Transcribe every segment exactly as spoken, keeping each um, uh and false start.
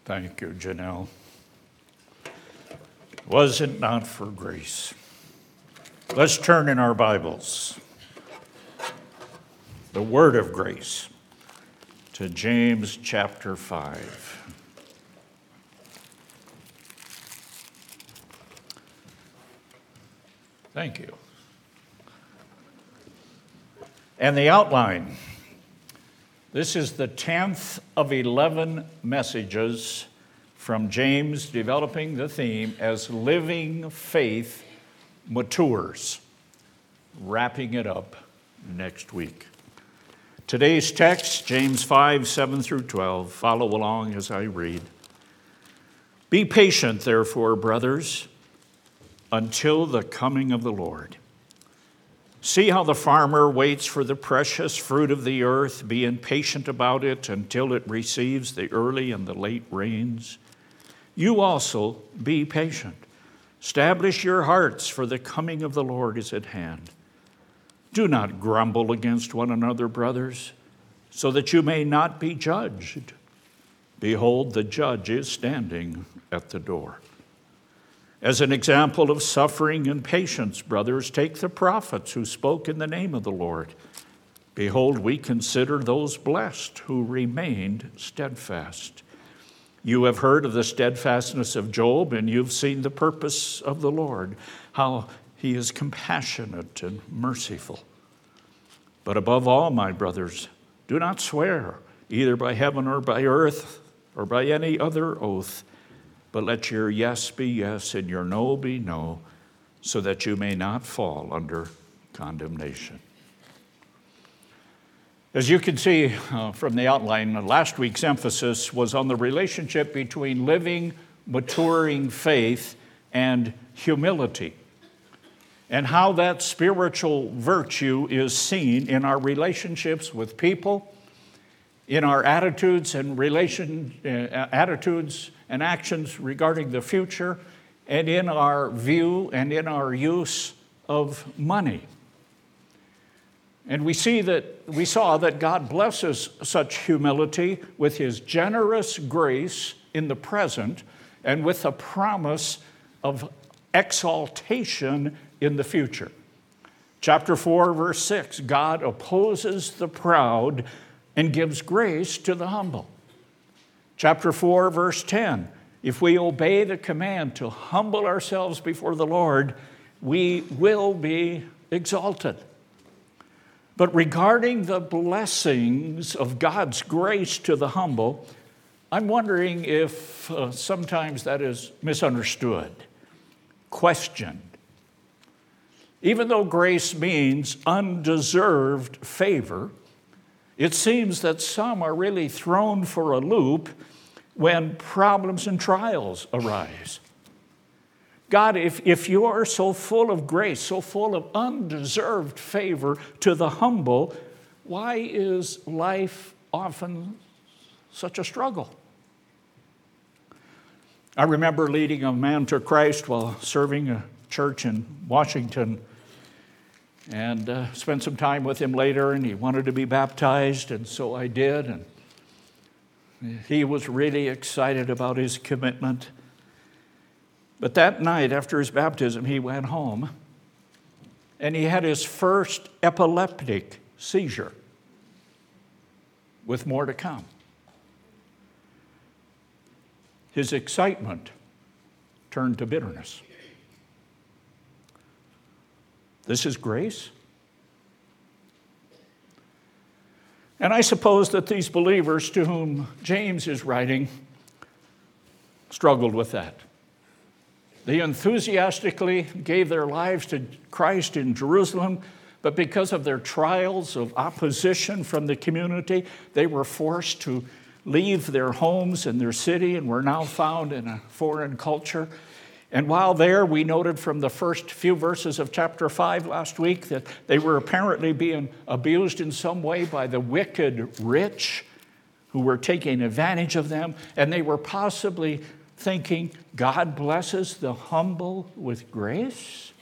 Thank you, Janelle. Was it not for grace? Let's turn in our Bibles, the Word of Grace, to James chapter five. Thank you. And the outline. This is the tenth of eleven messages from James developing the theme as living faith matures, wrapping it up next week. Today's text, James five, seven through twelve. Follow along as I read. Be patient, therefore, brothers, until the coming of the Lord. See how the farmer waits for the precious fruit of the earth, being patient about it until it receives the early and the late rains. You also be patient. Establish your hearts, for the coming of the Lord is at hand. Do not grumble against one another, brothers, so that you may not be judged. Behold, the judge is standing at the door. As an example of suffering and patience, brothers, take the prophets who spoke in the name of the Lord. Behold, we consider those blessed who remained steadfast. You have heard of the steadfastness of Job, and you've seen the purpose of the Lord, how he is compassionate and merciful. But above all, my brothers, do not swear, either by heaven or by earth or by any other oath, but let your yes be yes and your no be no, so that you may not fall under condemnation. As you can see uh, from the outline, last week's emphasis was on the relationship between living, maturing faith and humility, and how that spiritual virtue is seen in our relationships with people, in our attitudes and relation uh, attitudes and actions regarding the future, and in our view and in our use of money. And we see that we saw that God blesses such humility with his generous grace in the present and with a promise of exaltation in the future. Chapter four, verse six, God opposes the proud and gives grace to the humble. Chapter four, verse ten, if we obey the command to humble ourselves before the Lord, we will be exalted. But regarding the blessings of God's grace to the humble, I'm wondering if uh, sometimes that is misunderstood, questioned. Even though grace means undeserved favor, it seems that some are really thrown for a loop when problems and trials arise. God, if, if you are so full of grace, so full of undeserved favor to the humble, why is life often such a struggle? I remember leading a man to Christ while serving a church in Washington, and uh, spent some time with him later, and he wanted to be baptized, and so I did, and he was really excited about his commitment. But that night, after his baptism, he went home, and he had his first epileptic seizure, with more to come. His excitement turned to bitterness. This is grace? And I suppose that these believers to whom James is writing struggled with that. They enthusiastically gave their lives to Christ in Jerusalem, but because of their trials of opposition from the community, they were forced to leave their homes and their city and were now found in a foreign culture. And while there, we noted from the first few verses of chapter five last week that they were apparently being abused in some way by the wicked rich who were taking advantage of them, and they were possibly thinking, God blesses the humble with grace?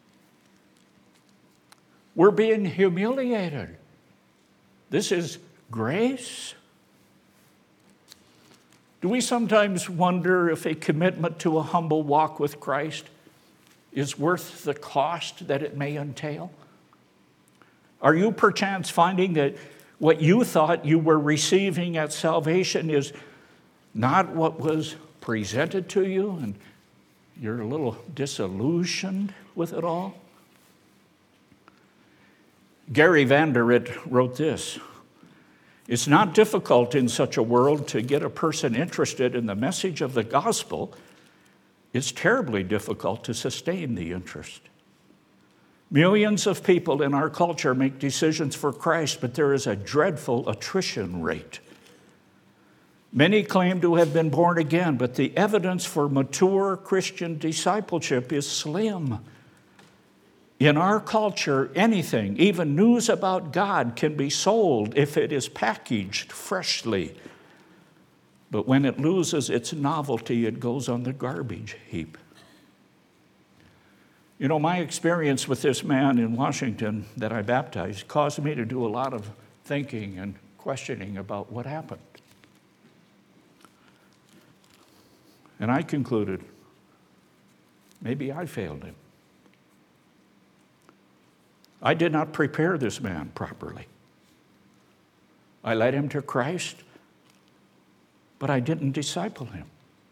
We're being humiliated. This is grace? Do we sometimes wonder if a commitment to a humble walk with Christ is worth the cost that it may entail? Are you perchance finding that what you thought you were receiving at salvation is not what was presented to you, and you're a little disillusioned with it all? Gary Vanderrit wrote this: "It's not difficult in such a world to get a person interested in the message of the gospel. It's terribly difficult to sustain the interest. Millions of people in our culture make decisions for Christ, but there is a dreadful attrition rate. Many claim to have been born again, but the evidence for mature Christian discipleship is slim. In our culture, anything, even news about God, can be sold if it is packaged freshly. But when it loses its novelty, it goes on the garbage heap." You know, my experience with this man in Washington that I baptized caused me to do a lot of thinking and questioning about what happened. And I concluded, maybe I failed him. I did not prepare this man properly. I led him to Christ, but I didn't disciple him.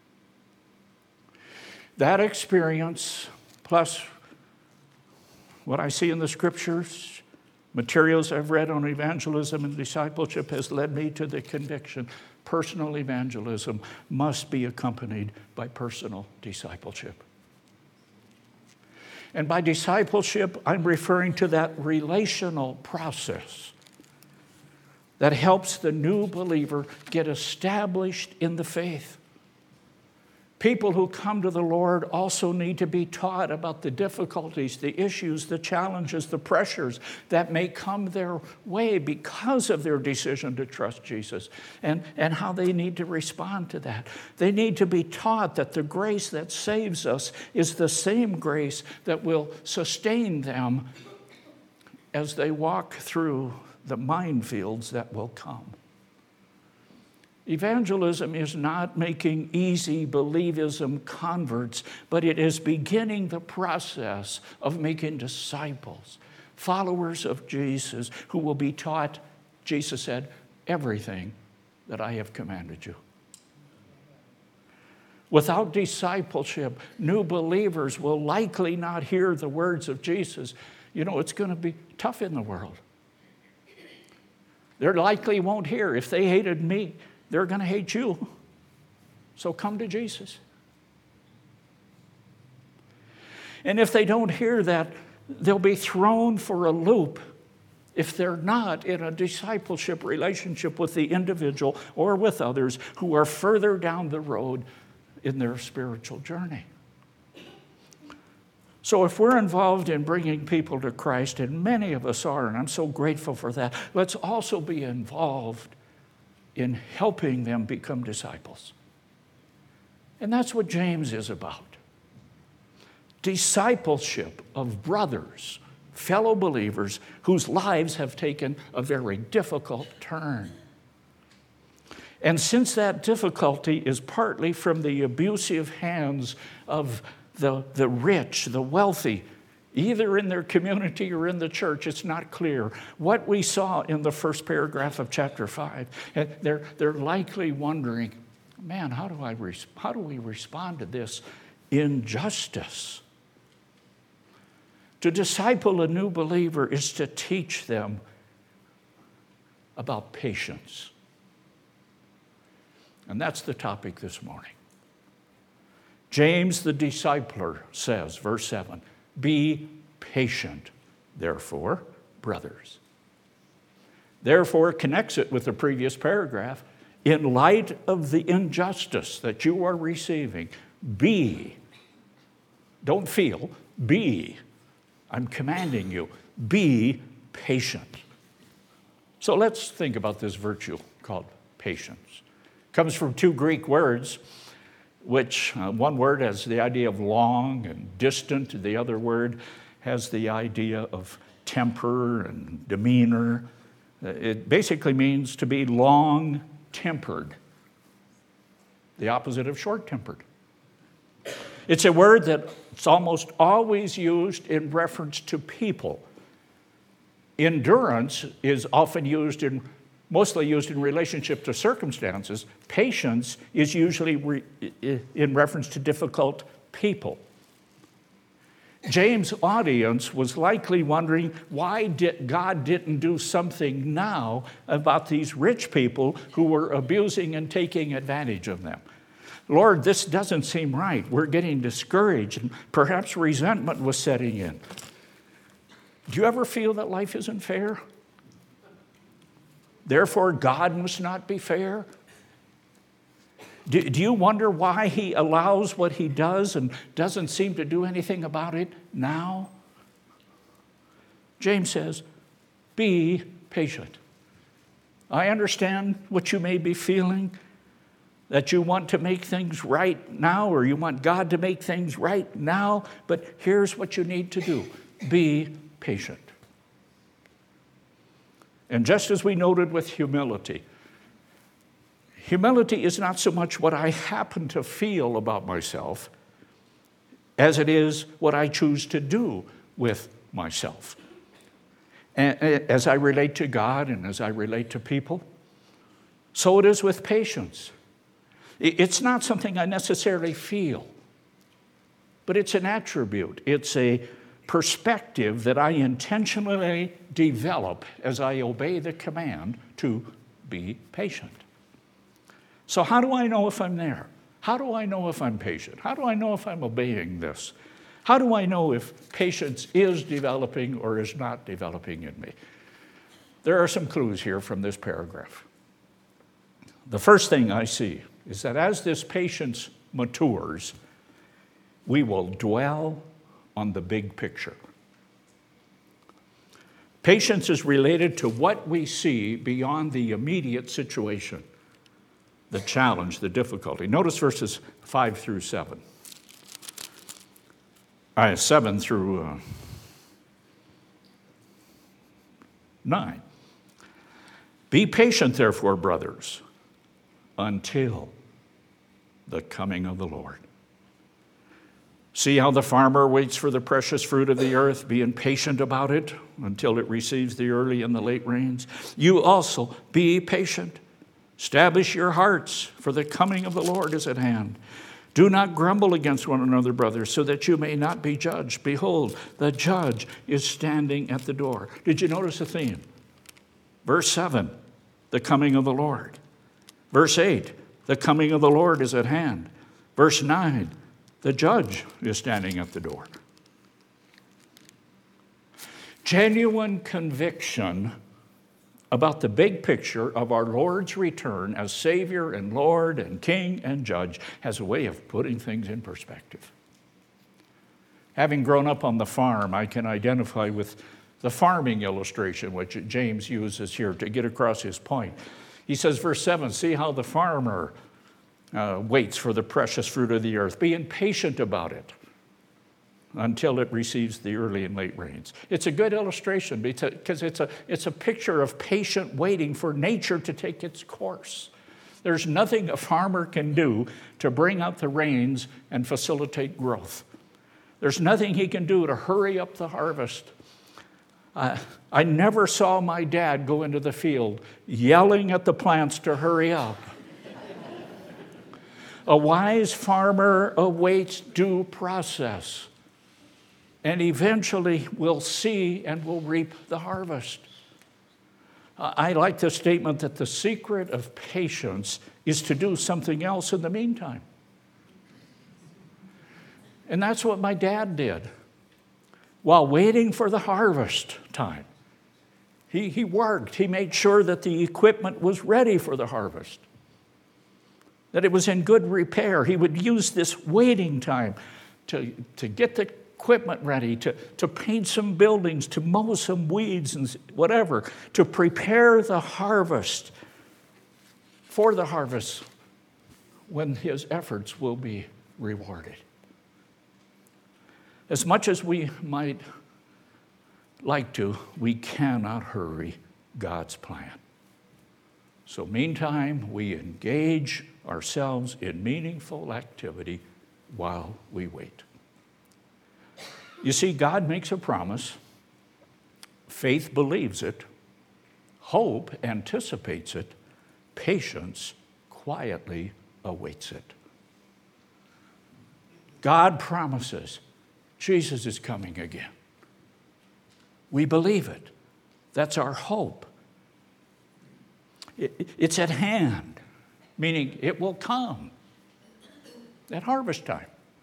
That experience, plus what I see in the scriptures, materials I've read on evangelism and discipleship, has led me to the conviction personal evangelism must be accompanied by personal discipleship. And by discipleship, I'm referring to that relational process that helps the new believer get established in the faith. People who come to the Lord also need to be taught about the difficulties, the issues, the challenges, the pressures that may come their way because of their decision to trust Jesus, and, and how they need to respond to that. They need to be taught that the grace that saves us is the same grace that will sustain them as they walk through the minefields that will come. Evangelism is not making easy believism converts, but it is beginning the process of making disciples, followers of Jesus, who will be taught, Jesus said, everything that I have commanded you. Without discipleship, new believers will likely not hear the words of Jesus. You know, it's going to be tough in the world. They likely won't hear, if they hated me, they're going to hate you. So come to Jesus. And if they don't hear that, they'll be thrown for a loop if they're not in a discipleship relationship with the individual or with others who are further down the road in their spiritual journey. So if we're involved in bringing people to Christ, and many of us are, and I'm so grateful for that, let's also be involved in helping them become disciples. And that's what James is about. Discipleship of brothers, fellow believers, whose lives have taken a very difficult turn. And since that difficulty is partly from the abusive hands of the, the rich, the wealthy, either in their community or in the church, it's not clear. What we saw in the first paragraph of chapter five, and they're, they're likely wondering, man, how do I res- how do we respond to this injustice? To disciple a new believer is to teach them about patience. And that's the topic this morning. James the discipler says, verse seven, be patient, therefore, brothers. Therefore, connects it with the previous paragraph. In light of the injustice that you are receiving, be, don't feel, be, I'm commanding you, be patient. So let's think about this virtue called patience. It comes from two Greek words, which uh, one word has the idea of long and distant. The other word has the idea of temper and demeanor. It basically means to be long-tempered. the opposite of short-tempered. It's a word that's almost always used in reference to people. Endurance is often used in, mostly used in relationship to circumstances. Patience is usually re, in reference to difficult people. James' audience was likely wondering why did God didn't do something now about these rich people who were abusing and taking advantage of them. Lord, this doesn't seem right. We're getting discouraged, and perhaps resentment was setting in. Do you ever feel that life isn't fair? Therefore, God must not be fair? Do, do you wonder why he allows what he does and doesn't seem to do anything about it now? James says, be patient. I understand what you may be feeling, that you want to make things right now, or you want God to make things right now, but here's what you need to do. Be patient. And just as we noted with humility, humility is not so much what I happen to feel about myself as it is what I choose to do with myself. And as I relate to God and as I relate to people, so it is with patience. It's not something I necessarily feel, but it's an attribute. It's a perspective that I intentionally develop as I obey the command to be patient. So how do I know if I'm there? How do I know if I'm patient? How do I know if I'm obeying this? How do I know if patience is developing or is not developing in me? There are some clues here from this paragraph. The first thing I see is that as this patience matures, we will dwell on the big picture. Patience is related to what we see beyond the immediate situation, the challenge, the difficulty. Notice verses five through seven. Uh, seven through uh, nine. Be patient, therefore, brothers, until the coming of the Lord. See how the farmer waits for the precious fruit of the earth, being patient about it until it receives the early and the late rains. You also be patient. Establish your hearts, for the coming of the Lord is at hand. Do not grumble against one another, brothers, so that you may not be judged. Behold, the judge is standing at the door. Did you notice the theme? Verse seven, the coming of the Lord. Verse eight, the coming of the Lord is at hand. Verse nine, the judge is standing at the door. Genuine conviction about the big picture of our Lord's return as Savior and Lord and King and Judge has a way of putting things in perspective. Having grown up on the farm, I can identify with the farming illustration, which James uses here to get across his point. He says, verse seven, see how the farmer uh, waits for the precious fruit of the earth, being patient about it until it receives the early and late rains. It's a good illustration because it's a, it's a picture of patient waiting for nature to take its course. There's nothing a farmer can do to bring out the rains and facilitate growth. There's nothing he can do to hurry up the harvest. Uh, I never saw my dad go into the field yelling at the plants to hurry up. A wise farmer awaits due process and eventually will see and will reap the harvest. Uh, I like the statement that the secret of patience is to do something else in the meantime. And that's what my dad did. While waiting for the harvest time, he, he worked. He made sure that the equipment was ready for the harvest, that it was in good repair. He would use this waiting time to, to get the equipment ready, to, to paint some buildings, to mow some weeds and whatever, to prepare the harvest for the harvest when his efforts will be rewarded. As much as we might like to, we cannot hurry God's plan. So meantime, we engage ourselves in meaningful activity while we wait. You see, God makes a promise. Faith believes it. Hope anticipates it. Patience quietly awaits it. God promises Jesus is coming again. We believe it. That's our hope. It's at hand, meaning it will come at harvest time.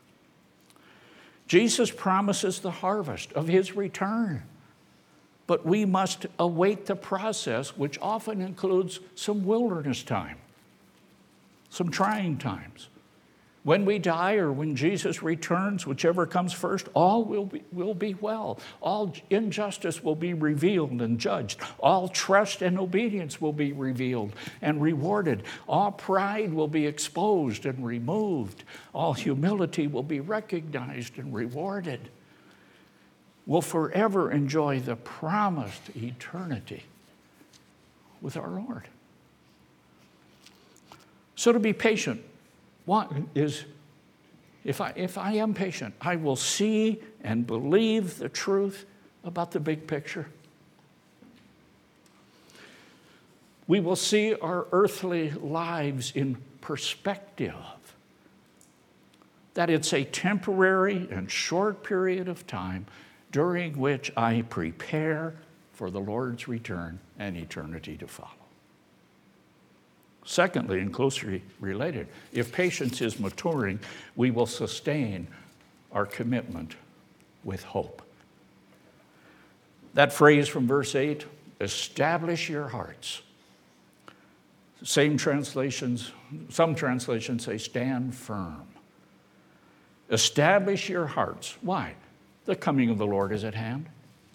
Jesus promises the harvest of his return, but we must await the process, which often includes some wilderness time, some trying times. When we die or when Jesus returns, whichever comes first, all will be, will be well. All injustice will be revealed and judged. All trust and obedience will be revealed and rewarded. All pride will be exposed and removed. All humility will be recognized and rewarded. We'll forever enjoy the promised eternity with our Lord. So to be patient, one is, if I, if I am patient, I will see and believe the truth about the big picture. We will see our earthly lives in perspective, that it's a temporary and short period of time during which I prepare for the Lord's return and eternity to follow. Secondly, and closely related, if patience is maturing, we will sustain our commitment with hope. That phrase from verse eight, establish your hearts. Same translations, some translations say stand firm. Establish your hearts. Why? The coming of the Lord is at hand.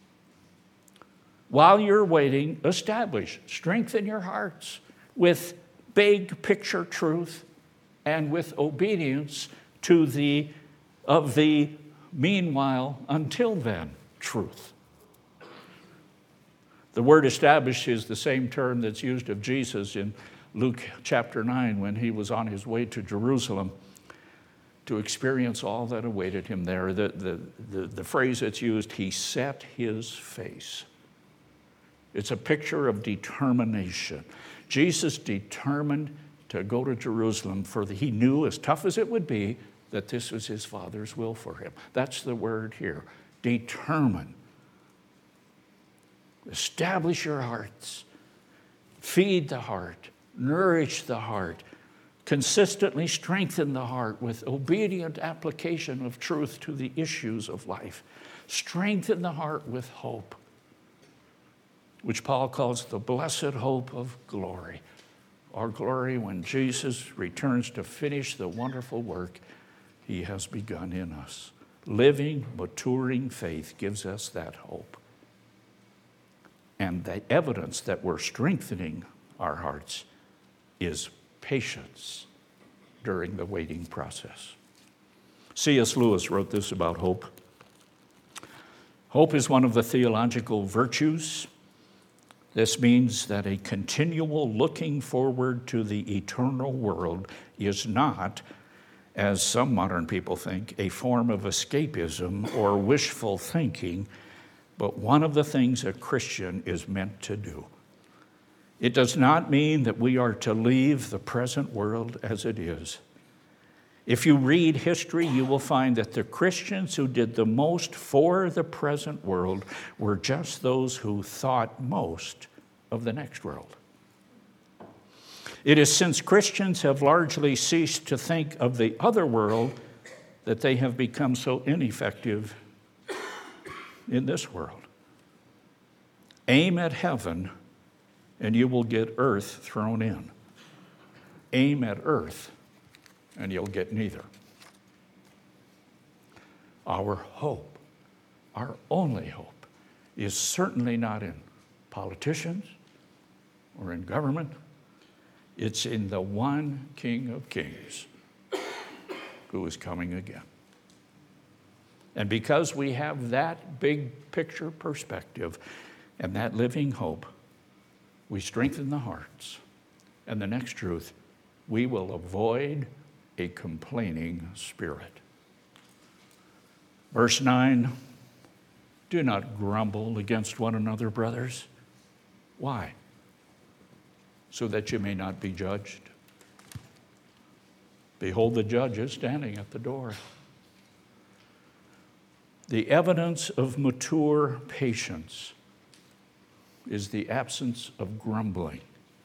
While you're waiting, establish, strengthen your hearts with big picture truth and with obedience to the of the meanwhile until then truth. The word established is the same term that's used of Jesus in Luke chapter nine when he was on his way to Jerusalem to experience all that awaited him there. The, the, the, the phrase that's used, he set his face. It's a picture of determination. Jesus determined to go to Jerusalem, for the, he knew, as tough as it would be, that this was his Father's will for him. That's the word here, determine. Establish your hearts. Feed the heart. Nourish the heart. Consistently strengthen the heart with obedient application of truth to the issues of life. Strengthen the heart with hope, which Paul calls the blessed hope of glory. Our glory when Jesus returns to finish the wonderful work he has begun in us. Living, maturing faith gives us that hope. And the evidence that we're strengthening our hearts is patience during the waiting process. C S Lewis wrote this about hope. Hope is one of the theological virtues. This means that a continual looking forward to the eternal world is not, as some modern people think, a form of escapism or wishful thinking, but one of the things a Christian is meant to do. It does not mean that we are to leave the present world as it is. If you read history, you will find that the Christians who did the most for the present world were just those who thought most of the next world. It is since Christians have largely ceased to think of the other world that they have become so ineffective in this world. Aim at heaven, and you will get earth thrown in. Aim at earth, and you'll get neither. Our hope, our only hope, is certainly not in politicians or in government. It's in the one King of Kings who is coming again. And because we have that big picture perspective and that living hope, we strengthen the hearts And the next truth, we will avoid a complaining spirit. Verse nine, do not grumble against one another, brothers. Why? So that you may not be judged. Behold, the judge is standing at the door. The evidence of mature patience is the absence of grumbling.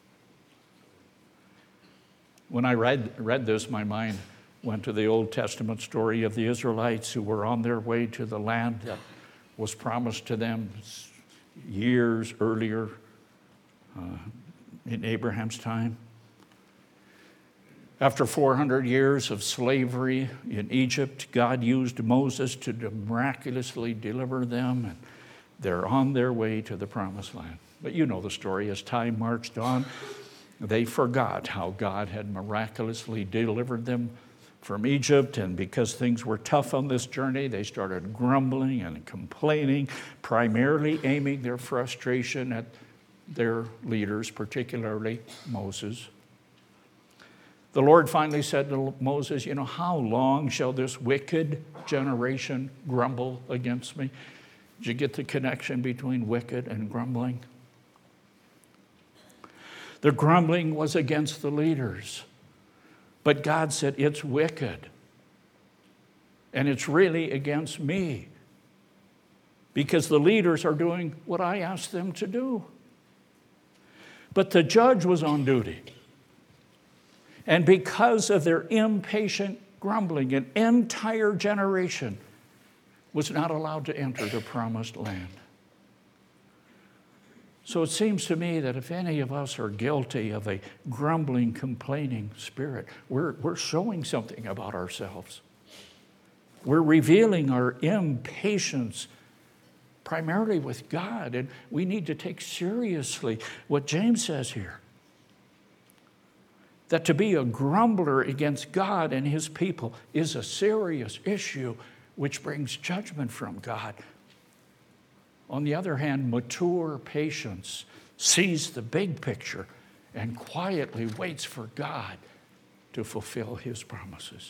When I read, read this, my mind went to the Old Testament story of the Israelites who were on their way to the land that was promised to them years earlier uh, in Abraham's time. After four hundred years of slavery in Egypt, God used Moses to miraculously deliver them, and they're on their way to the promised land. But you know the story. As time marched on, they forgot how God had miraculously delivered them from Egypt, and because things were tough on this journey, they started grumbling and complaining, primarily aiming their frustration at their leaders, particularly Moses. The Lord finally said to Moses, you know, how long shall this wicked generation grumble against me? Did you get the connection between wicked and grumbling? The grumbling was against the leaders. But God said, it's wicked. And it's really against me. Because the leaders are doing what I asked them to do. But the judge was on duty. And because of their impatient grumbling, an entire generation was not allowed to enter the promised land. So it seems to me that if any of us are guilty of a grumbling, complaining spirit, we're, we're showing something about ourselves. We're revealing our impatience primarily with God, and we need to take seriously what James says here. That to be a grumbler against God and his people is a serious issue which brings judgment from God. On the other hand, mature patience sees the big picture and quietly waits for God to fulfill his promises.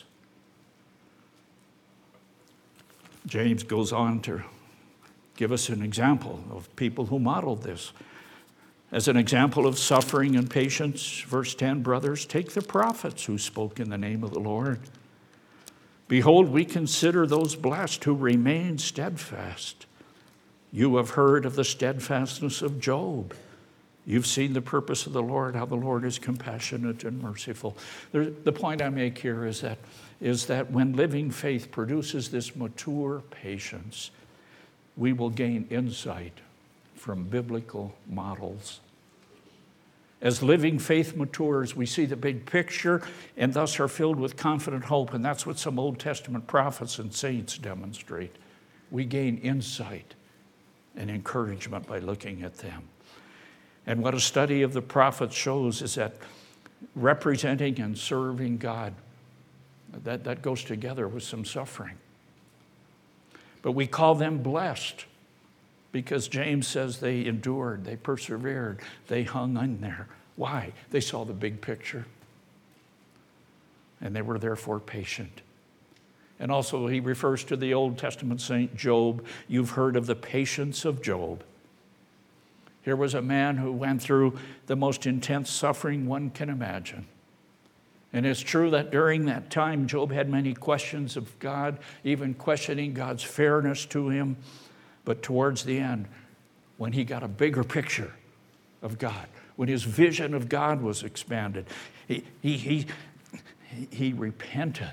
James goes on to give us an example of people who modeled this. As an example of suffering and patience, verse ten, brothers, take the prophets who spoke in the name of the Lord. Behold, we consider those blessed who remain steadfast. You have heard of the steadfastness of Job. You've seen the purpose of the Lord, how the Lord is compassionate and merciful. There, the point I make here is that, is that when living faith produces this mature patience, we will gain insight from biblical models. As living faith matures, we see the big picture and thus are filled with confident hope, and that's what some Old Testament prophets and saints demonstrate. We gain insight and encouragement by looking at them. And what a study of the prophets shows is that representing and serving God, that, that goes together with some suffering. But we call them blessed because James says they endured, they persevered, they hung in there. Why? They saw the big picture. And they were therefore patient. And also he refers to the Old Testament saint Job. You've heard of the patience of Job. Here was a man who went through the most intense suffering one can imagine. And it's true that during that time, Job had many questions of God, even questioning God's fairness to him. But towards the end, when he got a bigger picture of God, when his vision of God was expanded, he, he, he, he repented.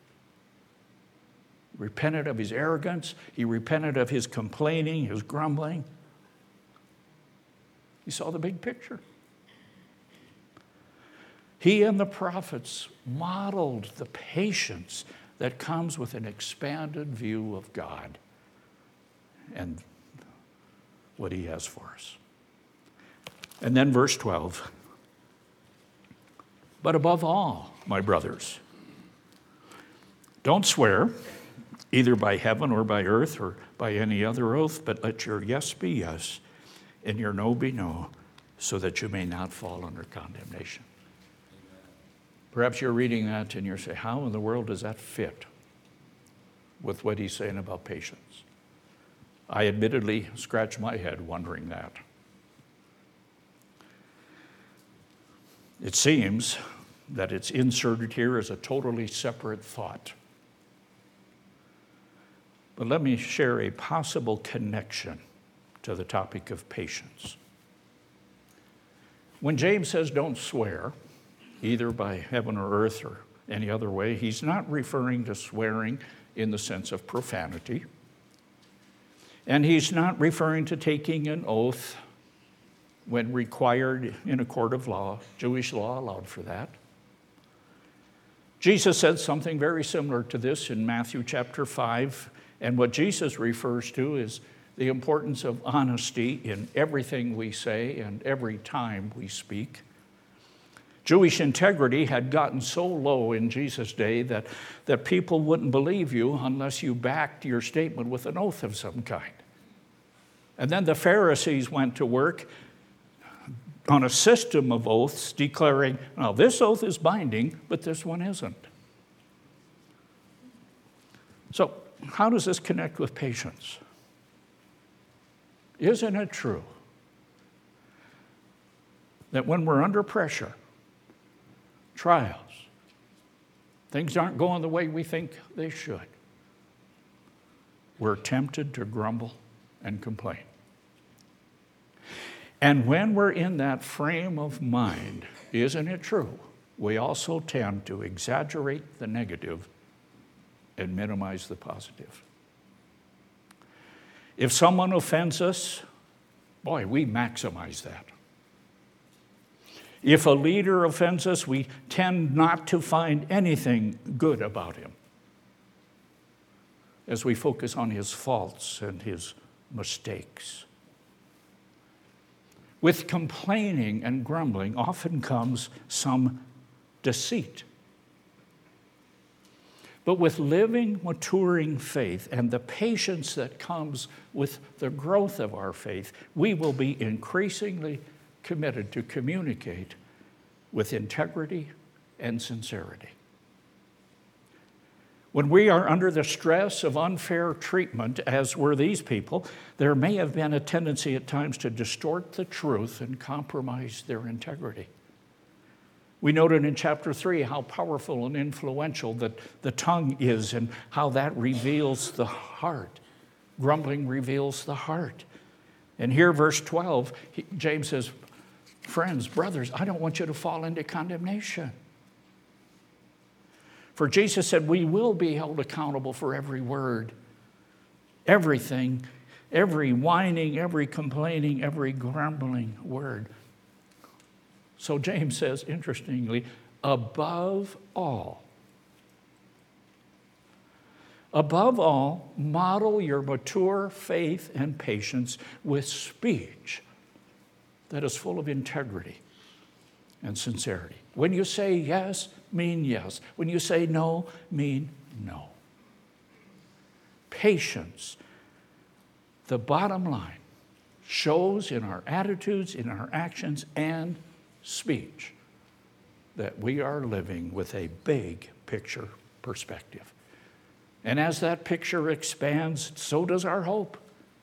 Repented of his arrogance. He repented of his complaining, his grumbling. He saw the big picture. He and the prophets modeled the patience that comes with an expanded view of God and what he has for us. And then verse twelve. But above all, my brothers, don't swear, either by heaven or by earth or by any other oath, but let your yes be yes and your no be no, so that you may not fall under condemnation. Perhaps you're reading that and you're saying, how in the world does that fit with what he's saying about patience? I admittedly scratch my head wondering that. It seems that it's inserted here as a totally separate thought. But let me share a possible connection to the topic of patience. When James says don't swear, either by heaven or earth or any other way, he's not referring to swearing in the sense of profanity. And he's not referring to taking an oath when required in a court of law. Jewish law allowed for that. Jesus said something very similar to this in Matthew chapter five. And what Jesus refers to is the importance of honesty in everything we say and every time we speak. Jewish integrity had gotten so low in Jesus' day that, that people wouldn't believe you unless you backed your statement with an oath of some kind. And then the Pharisees went to work on a system of oaths declaring, now this oath is binding, but this one isn't. So how does this connect with patience? Isn't it true that when we're under pressure, trials, things aren't going the way we think they should, we're tempted to grumble and complain? And when we're in that frame of mind, isn't it true, we also tend to exaggerate the negative and minimize the positive? If someone offends us, boy, we maximize that. If a leader offends us, we tend not to find anything good about him as we focus on his faults and his mistakes. With complaining and grumbling often comes some deceit. But with living, maturing faith and the patience that comes with the growth of our faith, we will be increasingly committed to communicate with integrity and sincerity. When we are under the stress of unfair treatment, as were these people, there may have been a tendency at times to distort the truth and compromise their integrity. We noted in chapter three how powerful and influential that the tongue is and how that reveals the heart. Grumbling reveals the heart. And here, verse twelve, he, James says, friends, brothers, I don't want you to fall into condemnation. For Jesus said we will be held accountable for every word, everything, every whining, every complaining, every grumbling word. So James says, interestingly, above all, above all, model your mature faith and patience with speech that is full of integrity and sincerity. When you say yes, mean yes. When you say no, mean no. Patience, the bottom line, shows in our attitudes, in our actions, and speech that we are living with a big picture perspective. And as that picture expands, so does our hope.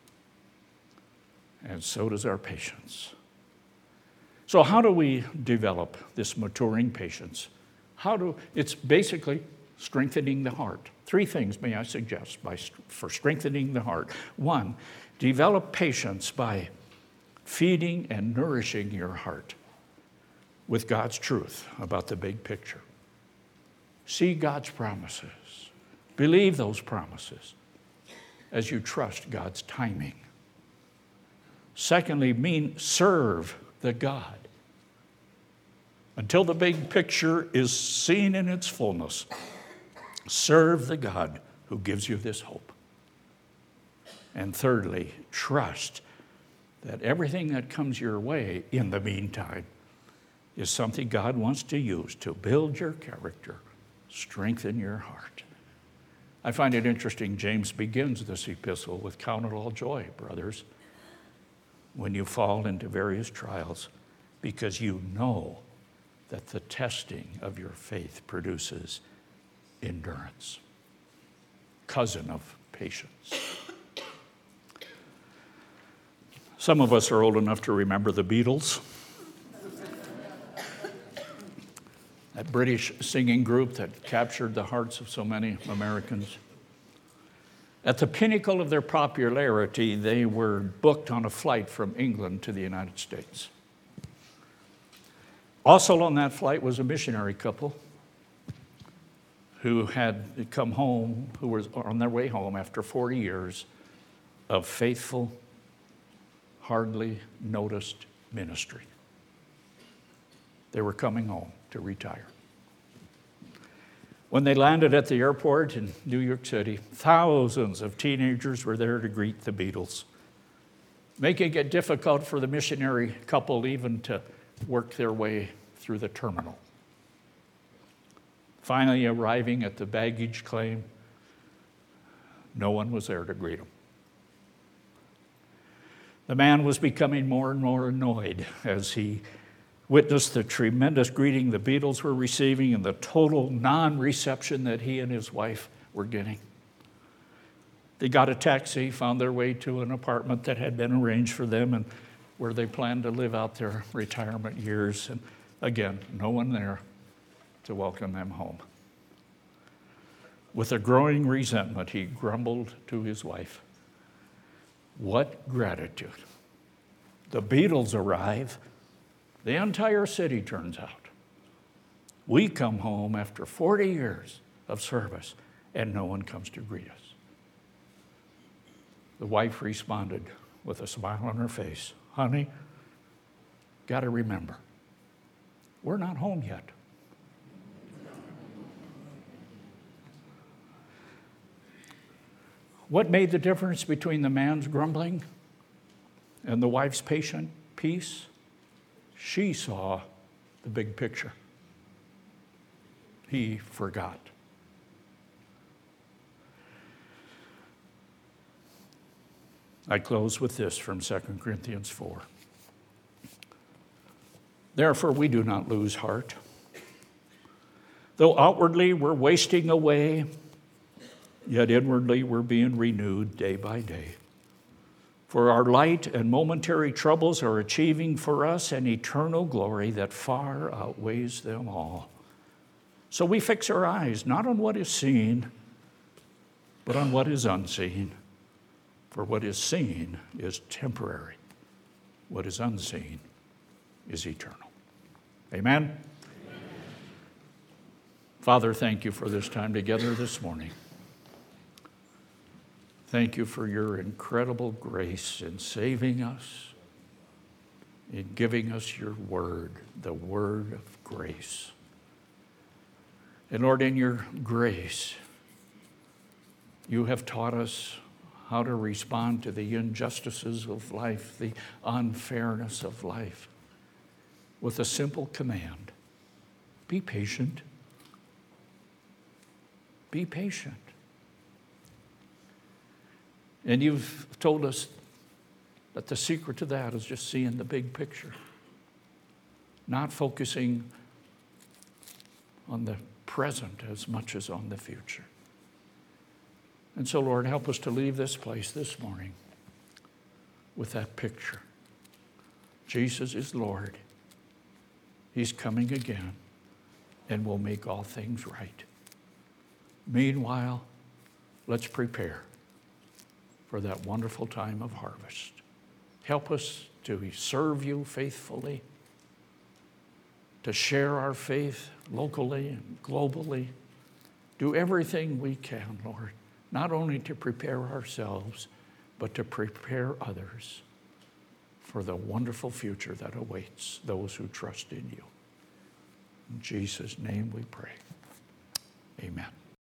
And so does our patience. So how do we develop this maturing patience? How do, it's basically strengthening the heart. Three things may I suggest by, for strengthening the heart. One, develop patience by feeding and nourishing your heart with God's truth about the big picture. See God's promises. Believe those promises as you trust God's timing. Secondly, mean serve the God until the big picture is seen in its fullness. Serve the God who gives you this hope. And thirdly, trust that everything that comes your way in the meantime is something God wants to use to build your character, strengthen your heart. I find it interesting, James begins this epistle with count it all joy, brothers, when you fall into various trials, because you know that the testing of your faith produces endurance. Cousin of patience. Some of us are old enough to remember the Beatles. That British singing group that captured the hearts of so many Americans. At the pinnacle of their popularity, they were booked on a flight from England to the United States. Also on that flight was a missionary couple who had come home, who was on their way home after forty years of faithful, hardly noticed ministry. They were coming home to retire. When they landed at the airport in New York City, thousands of teenagers were there to greet the Beatles, making it difficult for the missionary couple even to work their way through the terminal. Finally arriving at the baggage claim, no one was there to greet them. The man was becoming more and more annoyed as he witnessed the tremendous greeting the Beatles were receiving and the total non-reception that he and his wife were getting. They got a taxi, found their way to an apartment that had been arranged for them and where they planned to live out their retirement years. And again, no one there to welcome them home. With a growing resentment, he grumbled to his wife, "What gratitude. The Beatles arrive, the entire city turns out. We come home after forty years of service, and no one comes to greet us." The wife responded with a smile on her face, "Honey, got to remember, we're not home yet." What made the difference between the man's grumbling and the wife's patient peace? She saw the big picture. He forgot. I close with this from Second Corinthians four. "Therefore we do not lose heart. Though outwardly we're wasting away, yet inwardly we're being renewed day by day. For our light and momentary troubles are achieving for us an eternal glory that far outweighs them all. So we fix our eyes not on what is seen, but on what is unseen. For what is seen is temporary. What is unseen is eternal." Amen? Amen. Father, thank you for this time together this morning. Thank you for your incredible grace in saving us, in giving us your word, the word of grace. And Lord, in your grace, you have taught us how to respond to the injustices of life, the unfairness of life, with a simple command: be patient. Be patient. And you've told us that the secret to that is just seeing the big picture, not focusing on the present as much as on the future. And so, Lord, help us to leave this place this morning with that picture. Jesus is Lord. He's coming again and will make all things right. Meanwhile, let's prepare for that wonderful time of harvest. Help us to serve you faithfully, to share our faith locally and globally. Do everything we can, Lord, not only to prepare ourselves, but to prepare others for the wonderful future that awaits those who trust in you. In Jesus' name we pray. Amen.